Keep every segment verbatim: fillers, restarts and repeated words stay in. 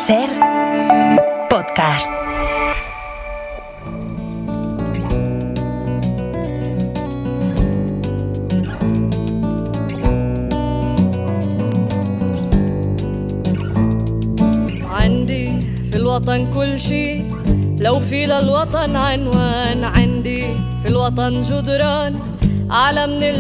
Ser podcast. عندي في الوطن كل شي لو في للوطن عنوان عندي في الوطن جدران على من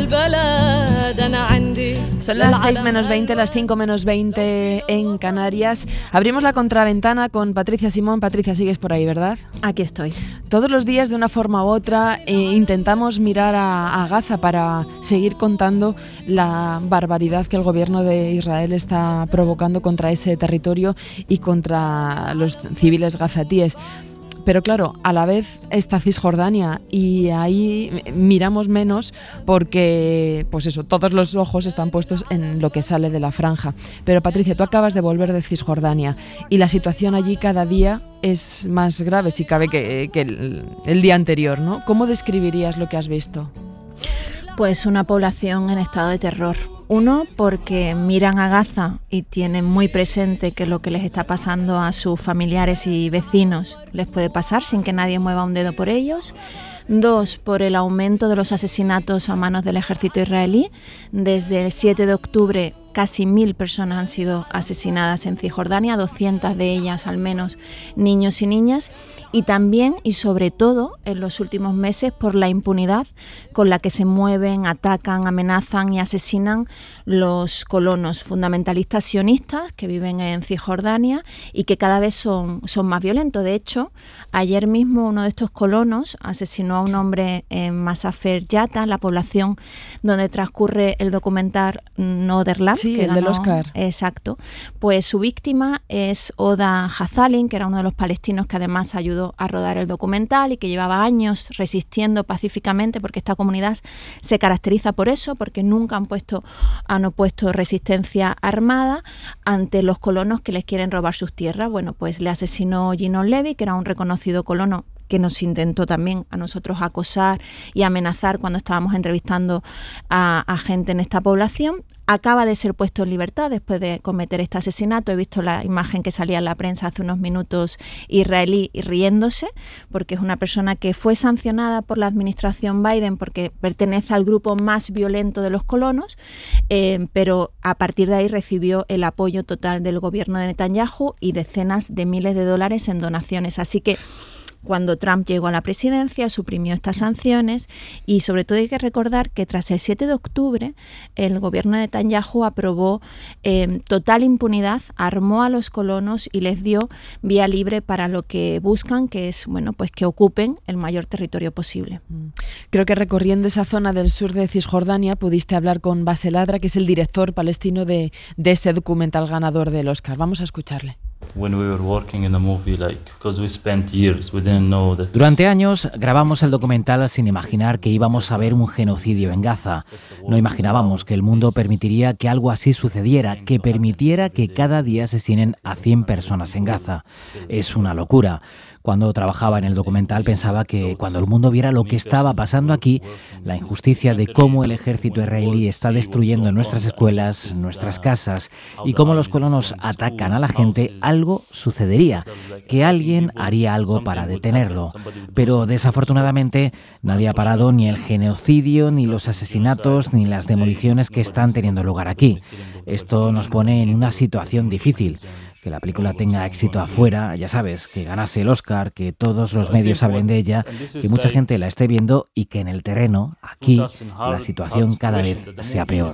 البلد أنا عندي. Son las seis menos veinte, las cinco menos veinte en Canarias. Abrimos la contraventana con Patricia Simón. Patricia, sigues por ahí, ¿verdad? Aquí estoy. Todos los días, de una forma u otra, eh, intentamos mirar a, a Gaza para seguir contando la barbaridad que el gobierno de Israel está provocando contra ese territorio y contra los civiles gazatíes. Pero claro, a la vez está Cisjordania y ahí miramos menos porque, pues eso, todos los ojos están puestos en lo que sale de la franja. Pero Patricia, tú acabas de volver de Cisjordania y la situación allí cada día es más grave, si cabe, que, que el, el día anterior, ¿no? ¿Cómo describirías lo que has visto? Pues una población en estado de terror. Uno, porque miran a Gaza y tienen muy presente que lo que les está pasando a sus familiares y vecinos les puede pasar sin que nadie mueva un dedo por ellos. Dos, por el aumento de los asesinatos a manos del ejército israelí. Desde el siete de octubre casi mil personas han sido asesinadas en Cisjordania, doscientas de ellas al menos niños y niñas. Y también y sobre todo en los últimos meses por la impunidad con la que se mueven, atacan, amenazan y asesinan los colonos fundamentalistas sionistas que viven en Cisjordania y que cada vez son, son más violentos. De hecho, ayer mismo uno de estos colonos asesinó a un hombre en Masafer Yatta, la población donde transcurre el documental Northernland, sí, que el ganó, del Oscar. Exacto. Pues su víctima es Oda Hazalin, que era uno de los palestinos que además ayudó a rodar el documental y que llevaba años resistiendo pacíficamente, porque esta comunidad se caracteriza por eso, porque nunca han puesto han opuesto resistencia armada ante los colonos que les quieren robar sus tierras. Bueno, pues le asesinó Ginon Levy, que era un reconocido colono que nos intentó también a nosotros acosar y amenazar cuando estábamos entrevistando a, a gente en esta población. Acaba de ser puesto en libertad después de cometer este asesinato. He visto la imagen que salía en la prensa hace unos minutos israelí riéndose, porque es una persona que fue sancionada por la administración Biden porque pertenece al grupo más violento de los colonos, eh, pero a partir de ahí recibió el apoyo total del gobierno de Netanyahu y decenas de miles de dólares en donaciones. Así que cuando Trump llegó a la presidencia, suprimió estas sanciones y sobre todo hay que recordar que tras el siete de octubre el gobierno de Netanyahu aprobó eh, total impunidad, armó a los colonos y les dio vía libre para lo que buscan, que es bueno pues que ocupen el mayor territorio posible. Creo que recorriendo esa zona del sur de Cisjordania pudiste hablar con Basel Adra, que es el director palestino de, de ese documental ganador del Oscar. Vamos a escucharle. Durante años grabamos el documental sin imaginar que íbamos a ver un genocidio en Gaza. No imaginábamos que el mundo permitiría que algo así sucediera, que permitiera que cada día asesinen a cien personas en Gaza. Es una locura. Cuando trabajaba en el documental pensaba que cuando el mundo viera lo que estaba pasando aquí, la injusticia de cómo el ejército israelí está destruyendo nuestras escuelas, nuestras casas y cómo los colonos atacan a la gente, algo sucedería, que alguien haría algo para detenerlo. Pero desafortunadamente nadie ha parado ni el genocidio, ni los asesinatos, ni las demoliciones que están teniendo lugar aquí. Esto nos pone en una situación difícil. Que la película tenga éxito afuera, ya sabes, que ganase el Oscar, que todos los medios hablen de ella, que mucha gente la esté viendo y que en el terreno, aquí, la situación cada vez sea peor.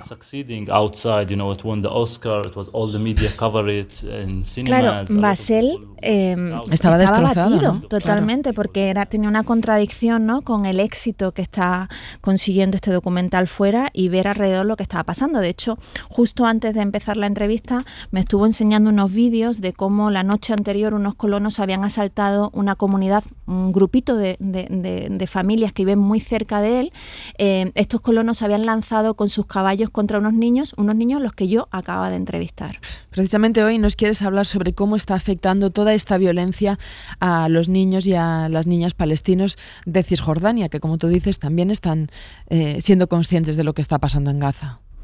Claro, Basel eh, estaba, estaba abatido, ¿no? totalmente, claro. Porque era, tenía una contradicción, ¿no?, con el éxito que está consiguiendo este documental fuera y ver alrededor lo que estaba pasando. De hecho, justo antes de empezar la entrevista me estuvo enseñando unos vídeos de cómo la noche anterior unos colonos habían asaltado una comunidad, un grupito de, de, de, de familias que viven muy cerca de él. Eh, estos colonos se habían lanzado con sus caballos contra unos niños, unos niños a los que yo acababa de entrevistar. Precisamente hoy nos quieres hablar sobre cómo está afectando toda esta violencia a los niños y a las niñas palestinos de Cisjordania, que como tú dices también están eh, siendo conscientes de lo que está pasando en Gaza.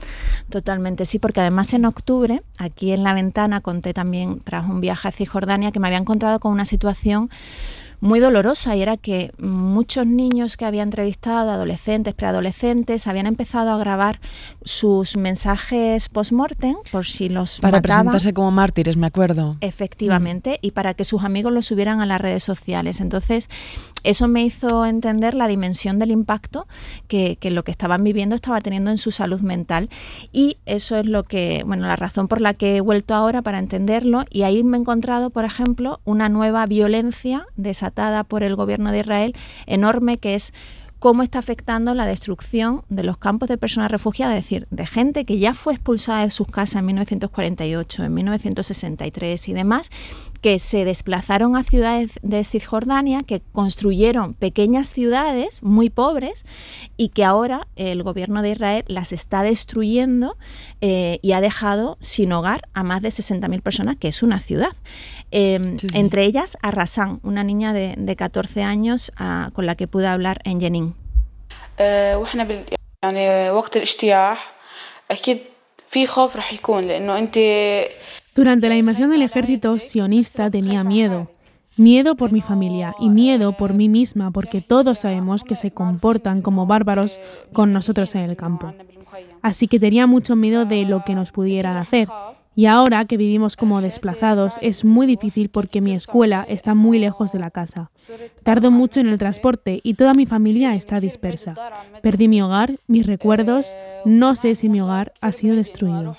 Totalmente, sí, porque además en octubre, aquí en La Ventana, conté también tras un viaje a Cisjordania que me había encontrado con una situación muy dolorosa, y era que muchos niños que había entrevistado, adolescentes, preadolescentes, habían empezado a grabar sus mensajes post-mortem por si los Para mataban. presentarse como mártires, me acuerdo. Efectivamente, mm. y para que sus amigos los subieran a las redes sociales. Entonces, eso me hizo entender la dimensión del impacto que, que lo que estaban viviendo estaba teniendo en su salud mental, y eso es lo que, bueno, la razón por la que he vuelto ahora para entenderlo, y ahí me he encontrado, por ejemplo, una nueva violencia desatada por el gobierno de Israel enorme, que es cómo está afectando la destrucción de los campos de personas refugiadas, es decir, de gente que ya fue expulsada de sus casas en mil novecientos cuarenta y ocho, en mil novecientos sesenta y tres y demás, que se desplazaron a ciudades de Cisjordania, que construyeron pequeñas ciudades muy pobres y que ahora el gobierno de Israel las está destruyendo eh, y ha dejado sin hogar a más de sesenta mil personas, que es una ciudad. Eh, sí, sí. Entre ellas a Razan, una niña de, de catorce años a, con la que pude hablar en Jenin. واحنا بال يعني وقت الاجتياح اكيد في خوف راح يكون لانه انت. Durante la invasión del ejército sionista tenía miedo. Miedo por mi familia y miedo por mí misma, porque todos sabemos que se comportan como bárbaros con nosotros en el campo. Así que tenía mucho miedo de lo que nos pudieran hacer. Y ahora que vivimos como desplazados es muy difícil porque mi escuela está muy lejos de la casa. Tardo mucho en el transporte y toda mi familia está dispersa. Perdí mi hogar, mis recuerdos, no sé si mi hogar ha sido destruido.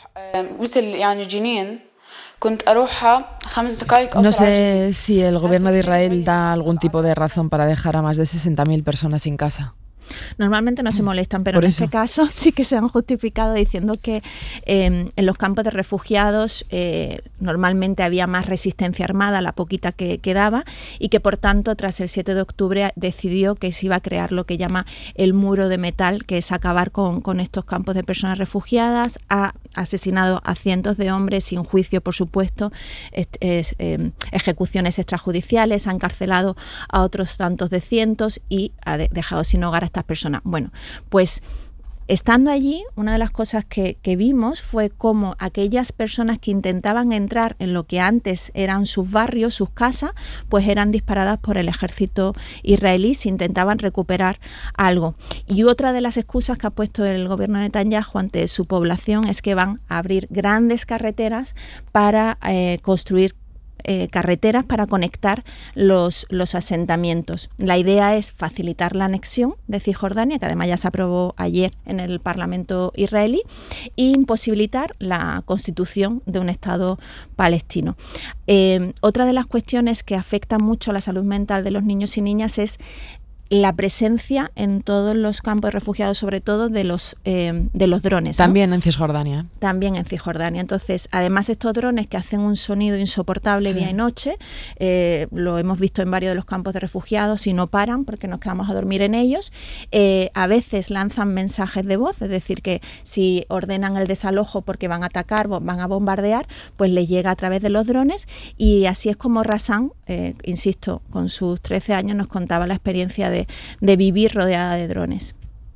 No sé si el gobierno de Israel da algún tipo de razón para dejar a más de sesenta mil personas sin casa. Normalmente no se molestan, pero en este caso sí que se han justificado diciendo que eh, en los campos de refugiados eh, normalmente había más resistencia armada, la poquita que quedaba, y que por tanto tras el siete de octubre decidió que se iba a crear lo que llama el muro de metal, que es acabar con, con estos campos de personas refugiadas. Ha asesinado a cientos de hombres sin juicio, por supuesto, es, es, eh, ejecuciones extrajudiciales, ha encarcelado a otros tantos de cientos y ha de, dejado sin hogar a estas personas. Bueno, pues estando allí, una de las cosas que, que vimos fue cómo aquellas personas que intentaban entrar en lo que antes eran sus barrios, sus casas, pues eran disparadas por el ejército israelí si intentaban recuperar algo. Y otra de las excusas que ha puesto el gobierno de Netanyahu ante su población es que van a abrir grandes carreteras para eh, construir Eh, carreteras para conectar los, los asentamientos. La idea es facilitar la anexión de Cisjordania, que además ya se aprobó ayer en el Parlamento israelí, e imposibilitar la constitución de un Estado palestino. Eh, otra de las cuestiones que afectan mucho a la salud mental de los niños y niñas es la presencia en todos los campos de refugiados, sobre todo de los eh, de los drones. También, ¿no? En Cisjordania. También en Cisjordania. Entonces, además estos drones que hacen un sonido insoportable sí. día y noche, eh, lo hemos visto en varios de los campos de refugiados y no paran porque nos quedamos a dormir en ellos. Eh, a veces lanzan mensajes de voz, es decir, que si ordenan el desalojo porque van a atacar, van a bombardear, pues les llega a través de los drones, y así es como Razan, eh, insisto, con sus trece años nos contaba la experiencia de de vivir rodeada de drones.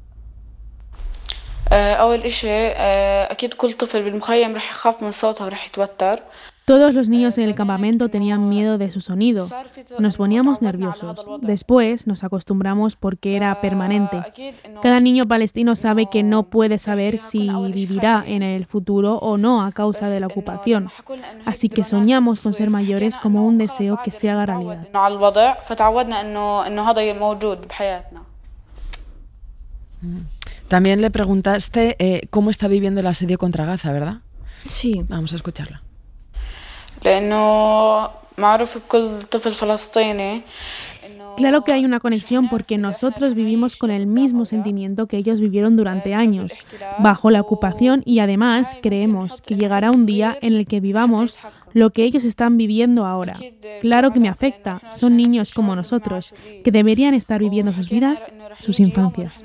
Todos los niños en el campamento tenían miedo de su sonido. Nos poníamos nerviosos. Después nos acostumbramos porque era permanente. Cada niño palestino sabe que no puede saber si vivirá en el futuro o no a causa de la ocupación. Así que soñamos con ser mayores como un deseo que se haga realidad. También le preguntaste eh, cómo está viviendo el asedio contra Gaza, ¿verdad? Sí. Vamos a escucharla. Claro que hay una conexión porque nosotros vivimos con el mismo sentimiento que ellos vivieron durante años, bajo la ocupación, y además creemos que llegará un día en el que vivamos lo que ellos están viviendo ahora. Claro que me afecta, son niños como nosotros, que deberían estar viviendo sus vidas, sus infancias.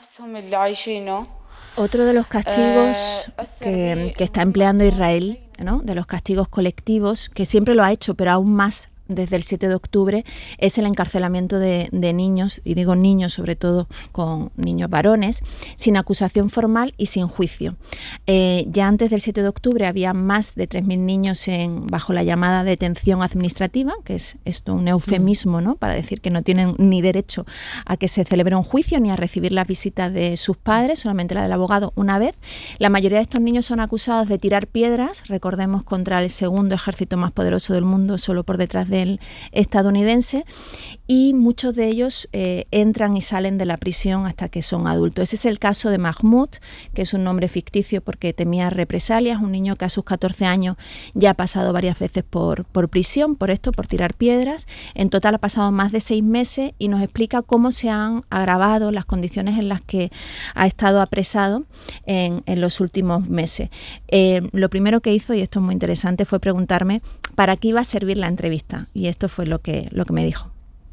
Otro de los castigos que, que está empleando Israel, ¿no?, de los castigos colectivos, que siempre lo ha hecho, pero aún más desde el siete de octubre es el encarcelamiento de, de niños, y digo niños sobre todo con niños varones, sin acusación formal y sin juicio. Eh, ya antes del siete de octubre había más de tres mil niños en, bajo la llamada detención administrativa, que es esto un eufemismo, ¿no?, para decir que no tienen ni derecho a que se celebre un juicio ni a recibir las visitas de sus padres, solamente la del abogado una vez. La mayoría de estos niños son acusados de tirar piedras, recordemos, contra el segundo ejército más poderoso del mundo, solo por detrás del estadounidense, y muchos de ellos eh, entran y salen de la prisión hasta que son adultos. Ese es el caso de Mahmoud, que es un nombre ficticio porque temía represalias, un niño que a sus catorce años ya ha pasado varias veces por, por prisión, por esto, por tirar piedras. En total ha pasado más de seis meses y nos explica cómo se han agravado las condiciones en las que ha estado apresado en, en los últimos meses. Eh, lo primero que hizo, y esto es muy interesante, fue preguntarme para qué iba a servir la entrevista, y esto fue lo que, lo que me dijo.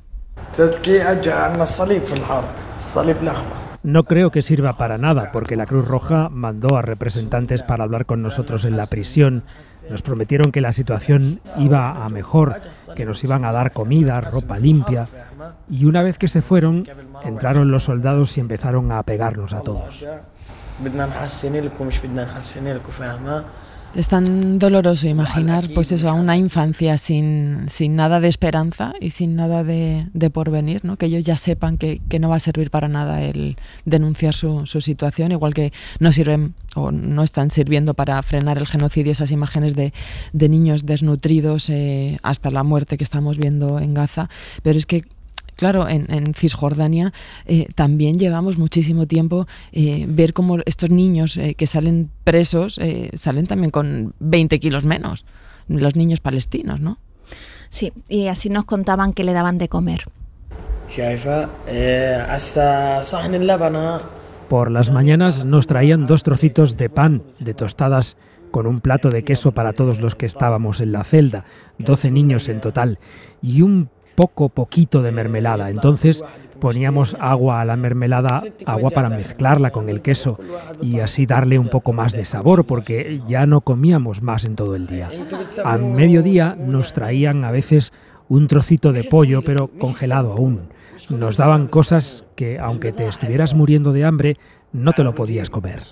No creo que sirva para nada, porque la Cruz Roja mandó a representantes para hablar con nosotros en la prisión. Nos prometieron que la situación iba a mejor, que nos iban a dar comida, ropa limpia, y una vez que se fueron, entraron los soldados y empezaron a pegarnos a todos. Es tan doloroso imaginar, pues eso, a una infancia sin, sin nada de esperanza y sin nada de, de porvenir, ¿no? Que ellos ya sepan que, que no va a servir para nada el denunciar su, su situación, igual que no sirven o no están sirviendo para frenar el genocidio esas imágenes de, de niños desnutridos eh, hasta la muerte que estamos viendo en Gaza. Pero es que, claro, en, en Cisjordania eh, también llevamos muchísimo tiempo eh, ver cómo estos niños eh, que salen presos eh, salen también con veinte kilos menos, los niños palestinos, ¿no? Sí, y así nos contaban que le daban de comer. Por las mañanas nos traían dos trocitos de pan, de tostadas, con un plato de queso para todos los que estábamos en la celda, doce niños en total, y un poco, poquito de mermelada. Entonces poníamos agua a la mermelada, agua para mezclarla con el queso y así darle un poco más de sabor, porque ya no comíamos más en todo el día. A mediodía nos traían a veces un trocito de pollo, pero congelado aún. Nos daban cosas que, aunque te estuvieras muriendo de hambre, no te lo podías comer.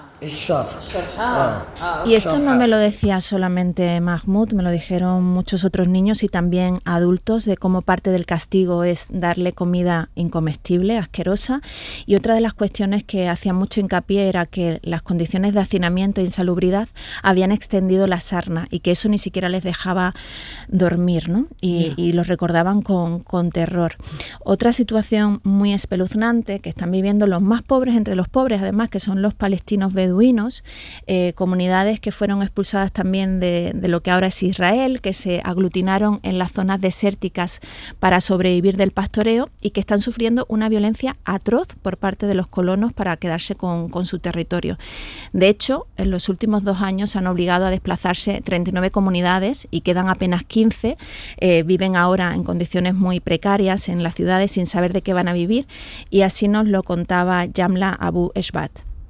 Y esto no me lo decía solamente Mahmoud, me lo dijeron muchos otros niños y también adultos, de cómo parte del castigo es darle comida incomestible, asquerosa. Y otra de las cuestiones que hacían mucho hincapié era que las condiciones de hacinamiento e insalubridad habían extendido la sarna y que eso ni siquiera les dejaba dormir, ¿no? Y, y los recordaban con, con terror. Otra situación muy espeluznante que están viviendo los más pobres entre los pobres, además, que son los palestinos beduinos, eh, comunidades que fueron expulsadas también de, de lo que ahora es Israel, que se aglutinaron en las zonas desérticas para sobrevivir del pastoreo y que están sufriendo una violencia atroz por parte de los colonos para quedarse con, con su territorio. De hecho, en los últimos dos años se han obligado a desplazarse treinta y nueve comunidades y quedan apenas quince. Eh, viven ahora en condiciones muy precarias en las ciudades sin saber de qué van a vivir, y así nos lo contaba Yamla Abu Eshbat.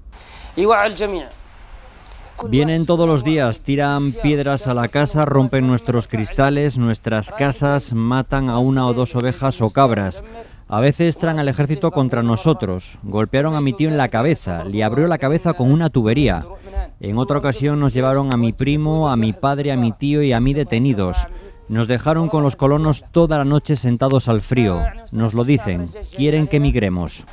Vienen todos los días, tiran piedras a la casa, rompen nuestros cristales, nuestras casas, matan a una o dos ovejas o cabras. A veces traen al ejército contra nosotros. Golpearon a mi tío en la cabeza, le abrió la cabeza con una tubería. En otra ocasión nos llevaron a mi primo, a mi padre, a mi tío y a mí detenidos. Nos dejaron con los colonos toda la noche sentados al frío. Nos lo dicen, quieren que emigremos.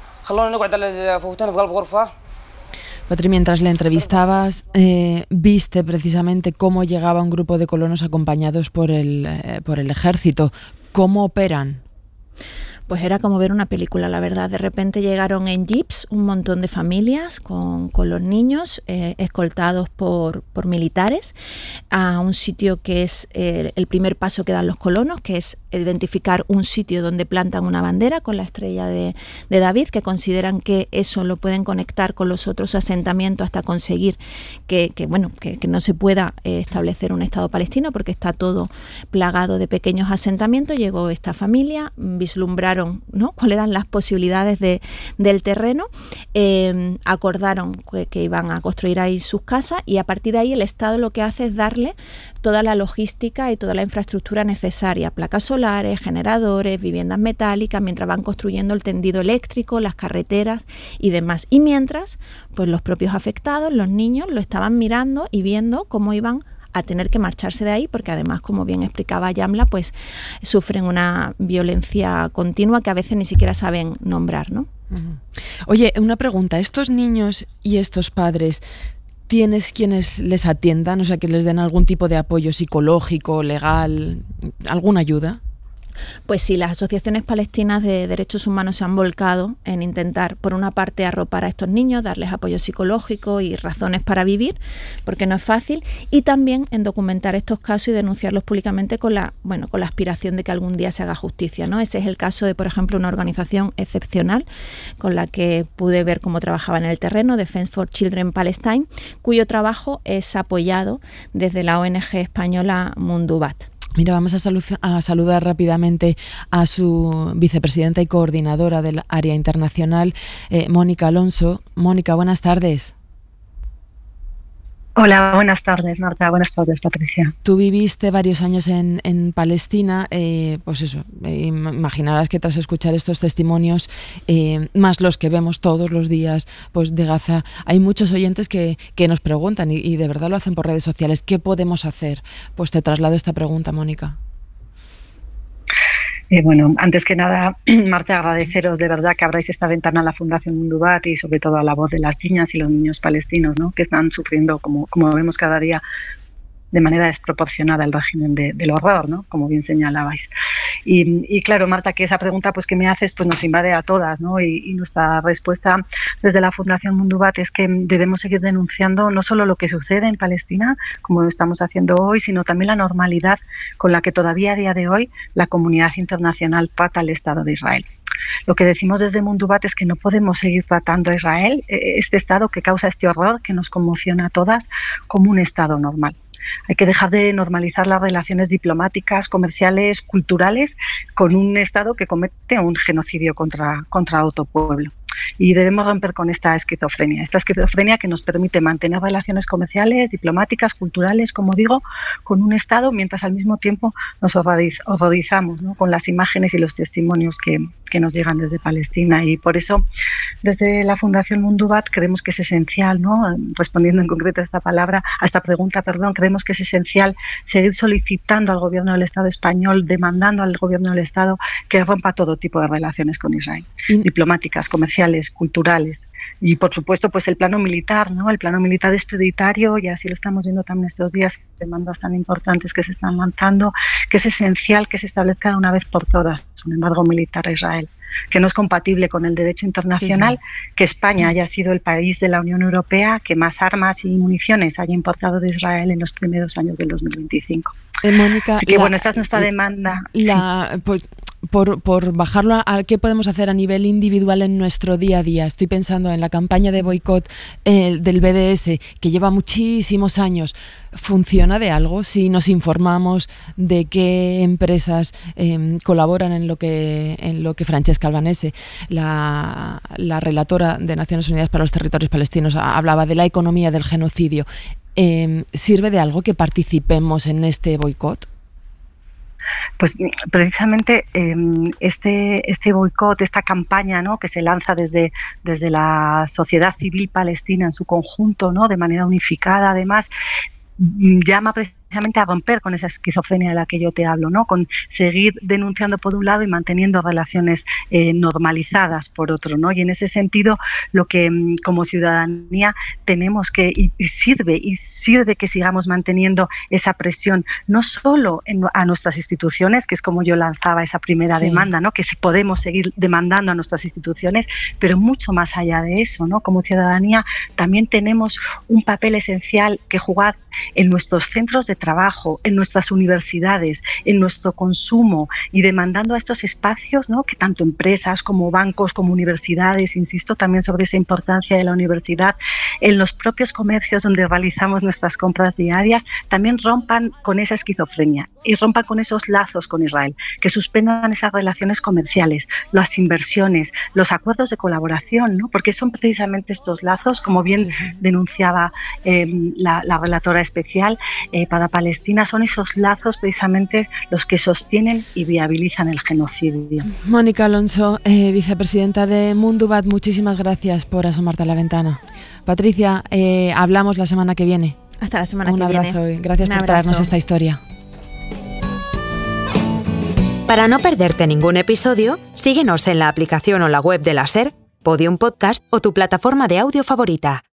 Patri, mientras le entrevistabas, eh, viste precisamente cómo llegaba un grupo de colonos acompañados por el, eh, por el ejército. ¿Cómo operan? Pues era como ver una película, la verdad. De repente llegaron en jeeps un montón de familias con, con los niños, eh, escoltados por, por militares, a un sitio que es eh, el primer paso que dan los colonos, que es identificar un sitio donde plantan una bandera con la estrella de, de David, que consideran que eso lo pueden conectar con los otros asentamientos hasta conseguir que, que, bueno, que, que no se pueda eh, establecer un Estado palestino, porque está todo plagado de pequeños asentamientos. Llegó esta familia, vislumbraron valoraron, ¿no?, cuáles eran las posibilidades de, del terreno, eh, acordaron que, que iban a construir ahí sus casas, y a partir de ahí el Estado lo que hace es darle toda la logística y toda la infraestructura necesaria, placas solares, generadores, viviendas metálicas, mientras van construyendo el tendido eléctrico, las carreteras y demás. Y mientras, pues los propios afectados, los niños, lo estaban mirando y viendo cómo iban a tener que marcharse de ahí, porque además, como bien explicaba Yamla, pues sufren una violencia continua que a veces ni siquiera saben nombrar, ¿no? Uh-huh. Oye, una pregunta, ¿estos niños y estos padres tienes quienes les atiendan, o sea, que les den algún tipo de apoyo psicológico, legal, alguna ayuda? Pues sí, las asociaciones palestinas de derechos humanos se han volcado en intentar, por una parte, arropar a estos niños, darles apoyo psicológico y razones para vivir, porque no es fácil, y también en documentar estos casos y denunciarlos públicamente con la, bueno, con la aspiración de que algún día se haga justicia, ¿no? Ese es el caso de, por ejemplo, una organización excepcional con la que pude ver cómo trabajaba en el terreno, Defense for Children Palestine, cuyo trabajo es apoyado desde la O N G española Mundubat. Mira, vamos a, salu- a saludar rápidamente a su vicepresidenta y coordinadora del área internacional, eh, Mónica Alonso. Mónica, buenas tardes. Hola, buenas tardes, Marta. Buenas tardes, Patricia. Tú viviste varios años en, en Palestina, eh, pues eso, eh, imaginarás que tras escuchar estos testimonios, eh, más los que vemos todos los días pues de Gaza, hay muchos oyentes que, que nos preguntan, y, y de verdad lo hacen por redes sociales, ¿qué podemos hacer? Pues te traslado esta pregunta, Mónica. Eh, bueno, antes que nada, Marta, agradeceros de verdad que abráis esta ventana a la Fundación Mundubat y sobre todo a la voz de las niñas y los niños palestinos, ¿no?, que están sufriendo, como, como vemos cada día, de manera desproporcionada el régimen de, del horror, ¿no?, como bien señalabais. Y, y claro, Marta, que esa pregunta pues que me haces pues nos invade a todas, ¿no? Y, y nuestra respuesta desde la Fundación Mundubat es que debemos seguir denunciando no solo lo que sucede en Palestina, como lo estamos haciendo hoy, sino también la normalidad con la que todavía a día de hoy la comunidad internacional trata al Estado de Israel. Lo que decimos desde Mundubat es que no podemos seguir tratando a Israel, este Estado que causa este horror, que nos conmociona a todas, como un Estado normal. Hay que dejar de normalizar las relaciones diplomáticas, comerciales, culturales con un Estado que comete un genocidio contra, contra otro pueblo. Y debemos romper con esta esquizofrenia, esta esquizofrenia que nos permite mantener relaciones comerciales, diplomáticas, culturales, como digo, con un Estado, mientras al mismo tiempo nos horrorizamos, ¿no?, con las imágenes y los testimonios que, que nos llegan desde Palestina. Y por eso, desde la Fundación Mundubat, creemos que es esencial, ¿no?, respondiendo en concreto a esta palabra, a esta pregunta, perdón, creemos que es esencial seguir solicitando al Gobierno del Estado español, demandando al Gobierno del Estado que rompa todo tipo de relaciones con Israel, y... diplomáticas, comerciales, culturales, y por supuesto pues el plano militar, ¿no? El plano militar es prioritario, y así lo estamos viendo también estos días, demandas tan importantes que se están lanzando, que es esencial que se establezca de una vez por todas un embargo militar a Israel, que no es compatible con el derecho internacional, sí, sí. que España haya sido el país de la Unión Europea que más armas y municiones haya importado de Israel en los primeros años del dos mil veinticinco. Eh, Mónica, así que la, bueno, esta es nuestra demanda. La, sí. pues, por, por bajarlo a, a qué podemos hacer a nivel individual en nuestro día a día. Estoy pensando en la campaña de boicot eh, del B D S, que lleva muchísimos años. ¿Funciona de algo si nos informamos de qué empresas eh, colaboran en lo que en lo que Francesca Albanese, la, la relatora de Naciones Unidas para los Territorios Palestinos, hablaba de la economía del genocidio? Eh, ¿Sirve de algo que participemos en este boicot? Pues precisamente eh, este, este boicot, esta campaña, ¿no?, que se lanza desde, desde la sociedad civil palestina en su conjunto, ¿no?, de manera unificada, además, llama precisamente a romper con esa esquizofrenia de la que yo te hablo, ¿no?, con seguir denunciando por un lado y manteniendo relaciones eh, normalizadas por otro, ¿no? Y en ese sentido, lo que como ciudadanía tenemos que, y, y sirve, y sirve que sigamos manteniendo esa presión, no solo en, a nuestras instituciones, que es como yo lanzaba esa primera sí. demanda, ¿no?, que podemos seguir demandando a nuestras instituciones, pero mucho más allá de eso, ¿no? Como ciudadanía también tenemos un papel esencial que jugar en nuestros centros de trabajo, en nuestras universidades, en nuestro consumo, y demandando a estos espacios, ¿no?, que tanto empresas como bancos como universidades, insisto también sobre esa importancia de la universidad, en los propios comercios donde realizamos nuestras compras diarias, también rompan con esa esquizofrenia y rompan con esos lazos con Israel, que suspendan esas relaciones comerciales, las inversiones, los acuerdos de colaboración, ¿no? Porque son precisamente estos lazos, como bien sí, sí. denunciaba eh, la, la relatora especial eh, para Palestina, son esos lazos precisamente los que sostienen y viabilizan el genocidio. Mónica Alonso, eh, vicepresidenta de Mundubat, muchísimas gracias por asomarte a la ventana. Patricia, eh, hablamos la semana que viene. Hasta la semana Un que viene. Un abrazo y gracias Un por abrazo. traernos esta historia. Para no perderte ningún episodio, síguenos en la aplicación o la web de la SER, Podium Podcast o tu plataforma de audio favorita.